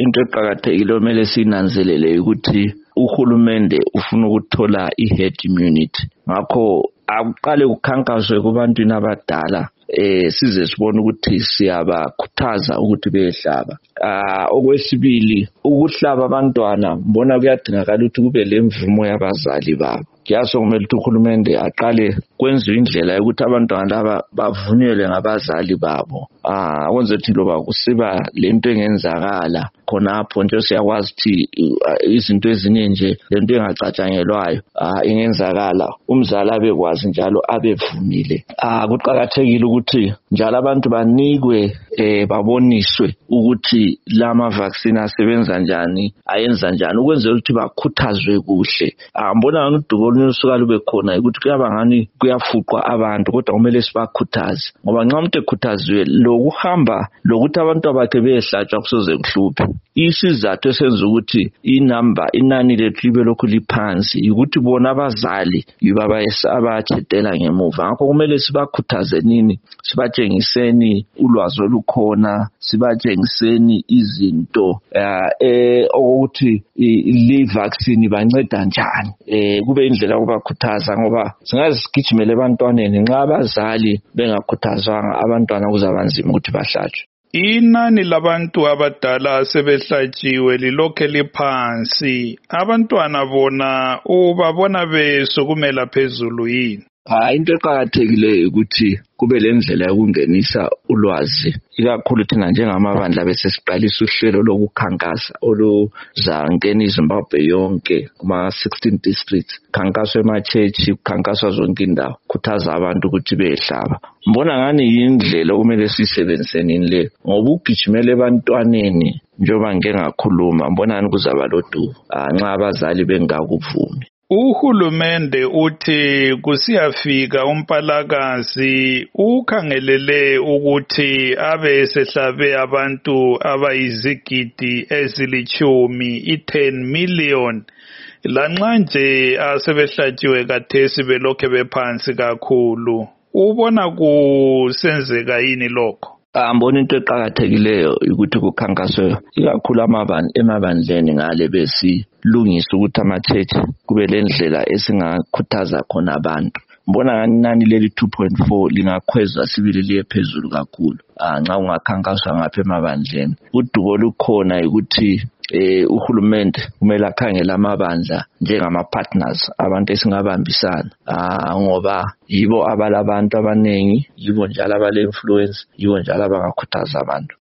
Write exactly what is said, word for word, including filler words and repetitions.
into eqhakathekile omele sinanzelele ukuthi uhulumende ufuna ukuthola i-herd immunity. Ngakho akuqale ukukhankaswe kubantwini abadala eh size sibone ukuthi siyabakhuthaza ukuthi behlaba. Ah okwesibili ukuhlaba abantwana mbona kuyadingakala ukuthi kube lemvumo yabazali babo. Kuyaso kumele ukuthi uhulumende aqale kwenziwe indlela yokuthi abantwana laba bavunyelwe ngabazali babo. Ah kwenze ukuthi loba kusiba lento engenzakala khonapho nje siyakwazi ukuthi izinto eziningi nje lento engacatshangelwayo ah ingenzakala umzali abekwazi njalo abevumile. Ah kuqhakathekile ukuthi njalo abantu banikwe eh baboniswe ukuthi lama vaccine asebenza njani ayenza njani ukwenzela ukuthi bakhuthazwe kuhle. Ah mbona udubo olusuka lube khona ukuthi kuyaba ngani kuyafuqwa abantu kodwa kumele sibakhuthaze ngoba nxa umuntu ekhuthaziwe lokuhamba lokuthi abantu abakhe behlatshwa kusoze kuhluphe. Isizathu esenza ukuthi inamba inani lethu libe lokhu liphansi ukuthi bona abazali yibaba abatshedela ngemuva. Ngakho kumele sibakhuthaze nini sibatshengiseni ulwazi olukhona sibatshengiseni izinto eh ukuthi le vaccine banceda njani eh kube indlela yokubakhuthaza ngoba singaze sigijimele abantwaneni nxa abazali bengakhuthazwanga abantwana kuzabanzima ukuthi bahlatshwe. Inani labantu abadala sebehlatshiwe lilokhe liphansi abantwana bona ubabona besukumela phezulu yini? Ha into eqhakathekileyo ukuthi kube lendlela yokungenisa ulwazi ikakhulu thina njengamabandla bese siqalisa uhlelo lokukhankasa oluzangena iZimbabwe yonke kuma sixteen districts khankaswe ema church khankaswa zonke indawo khuthaza abantu ukuthi behlaba. Mbona ngani indlela okumele sisebenzise nini le ngoba ugijimele ebantwaneni njoba ngeke ngakhuluma mbona ngani kuzaba lodubo nxa abazali bengakuvumi. Uhulumende uthi kusiyafika umpalakazi ukhangelele ukuthi abe sehlabe abantu abayizigidi ezilichumi i-ten million lanxa nje asebehlatshiwe kathesi belokhe bephansi kakhulu. Ubona kusenzeka yini lokho? Ambona into eqhakathekileyo ukuthi kukhankaswe ikakhulu amabandla emabandleni ngale besi lungisa ukuthi amachechi kube lendlela esingakhuthaza khona abantu. Mbona nani leli two point four lingakhwezwa sibili liye phezulu kakhulu nxa ungakhankaswa ngapha emabandleni. Udubo olukhona ukuthi eh uhulumende kumele akhangela amabandla njengama partners abantu esingabambisana ah ngoba yibo abalabantu abanengi yibo njalo abale influence yibo njalo abangakhuthaza abantu.